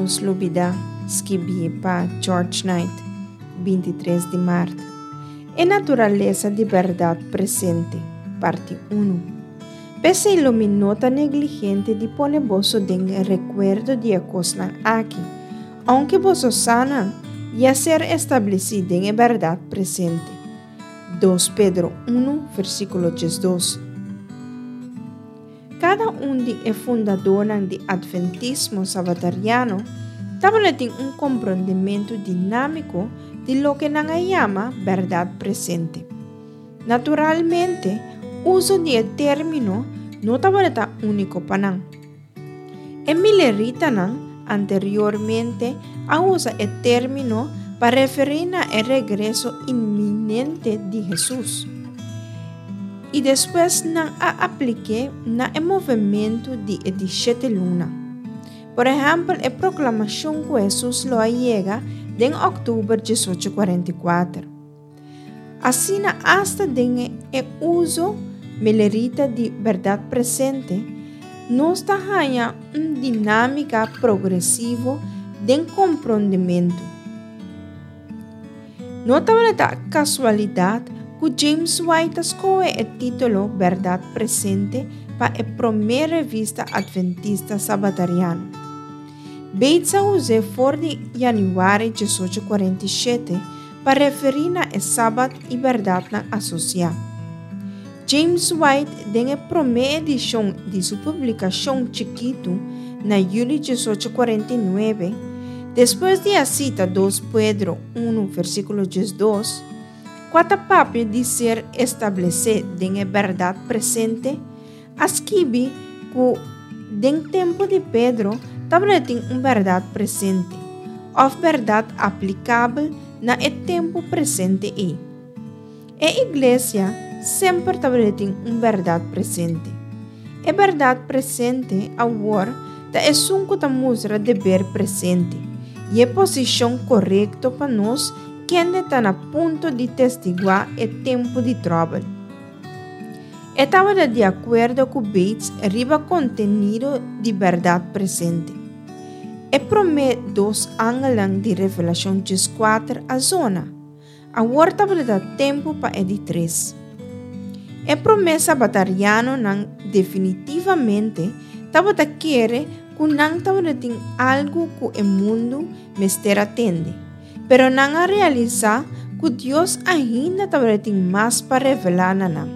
nos lubida, escrevi para George Knight, 23 de março. É natureza de verdade presente, parte 1. Pese iluminota negligente de poner vosso den recuerdo de acosnan aqui, aunque vosso sana, ya ser establecido en verdade presente. 2 Pedro 1, versículo 2. Cada de fundador de Adventismo sabatariano tem compreendimento dinâmico de lo que llama verdade presente. Naturalmente, uso de término no está único para Millerita anteriormente usa el término para referir al regreso inminente de Jesús. Y después apliqué el movimiento de 17 luna. Por ejemplo, la proclamación que Jesús lo llega en octubre 1844. Así hasta el uso millerita de verdad presente, nos da una dinámica progresiva de comprendimiento. No está casualidad que James White escoge el título Verdad Presente para la primera revista adventista sabatariana. Bates usó por de januario 1847 para referir a sábado y verdad asociada. James White, en la primera edición de su publicación chiquito, en julio 1849, después de la cita 2 Pedro 1, versículo 2, cuatro papel de ser establecido en la verdad presente, escribe que en tiempo de Pedro, también una verdad presente, o verdad aplicable en el tiempo presente. La iglesia sempre tem uma verdade presente. A verdade presente, agora, é um que mostra dever presente e a posição correta para nós que está a ponto de testiguar o tempo de trabalho. Estava de acordo com Bates arriba contenido de verdade presente. E promete 2 ângulos de Revelação 4 a zona. Agora estava de tempo para de 3. A promessa batariana definitivamente quer que não tem algo que o mundo me atende, pero não a realizar que Deus ainda tem mais para revelar na não.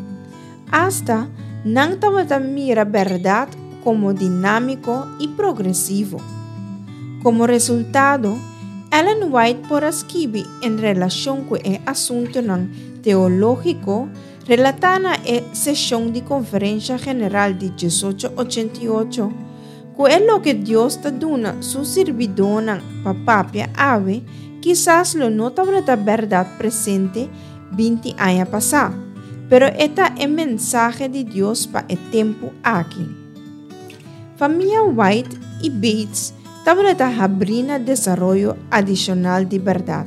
Hasta não mira a verdade como dinâmico e progressivo. Como resultado, Ellen White por escrever em relação com o assunto teológico relatada a sessão de Conferência General de 1888, que é lo que Deus está dando su servidor para papia ave, quizás lo no está verdade presente 20 anos passados, pero esta é mensaje de Deus para o tempo aqui. Família White e Bates está abrindo desarrollo adicional de verdade.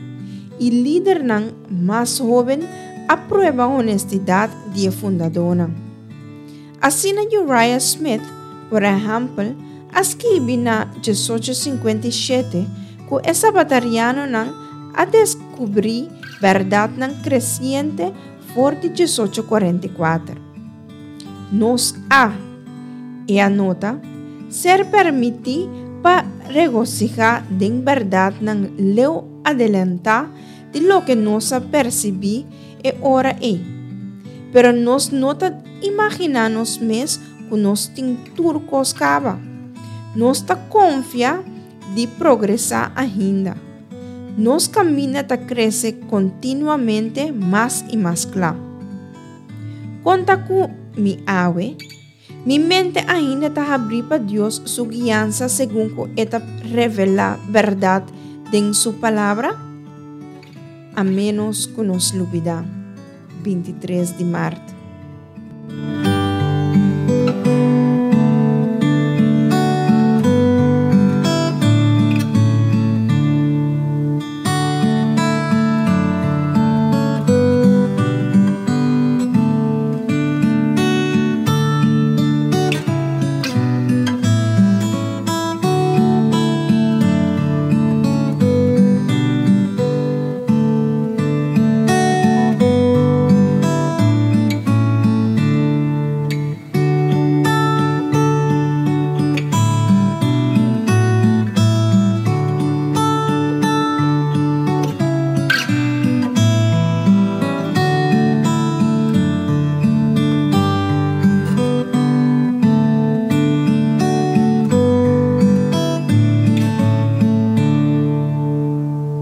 E líder mais jovem aprueba a honestidade de fundadora. Assim, Uriah Smith, por exemplo, escreve na 1857 que essa batalhana a descobrir verdade crescente por 1844. Nos e a nota, ser permitido para regocijar de verdade leu adelantar de lo que nos percebi e ora pero nos nota imaginamos mes que nos tem turcos cava. Nos ta confia de progresar ainda. Nos camina ta cresce continuamente mais e mais claro. Conta com mi ave, mi mente ainda ta abrir para Deus su guiança segundo que eta revela verdade em su palavra, a menos que nos olvidar. 23 de março.